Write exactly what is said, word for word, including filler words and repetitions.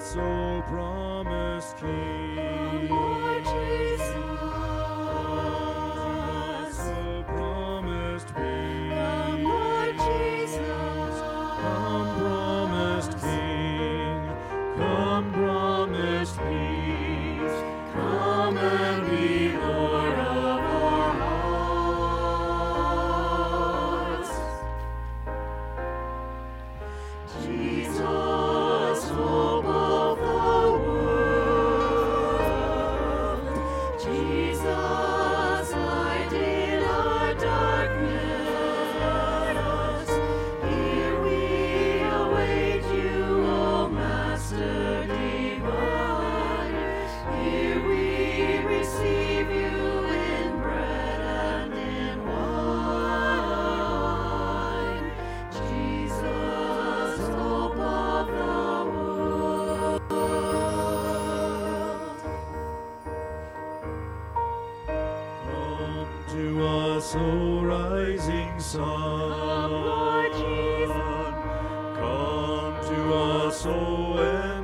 us, O promised King. Come, Lord Jesus. O promised King. Come, Lord Jesus. Come, promised King. Come, promised peace. Come and be Lord of our hearts. Jesus, hope of the world. Jesus, light in our darkness. Here we await you, O Master divine. Here we receive you in bread and in wine. Jesus, hope of the world. Come to us, O rising sun. Come, Lord Jesus. Come to us, O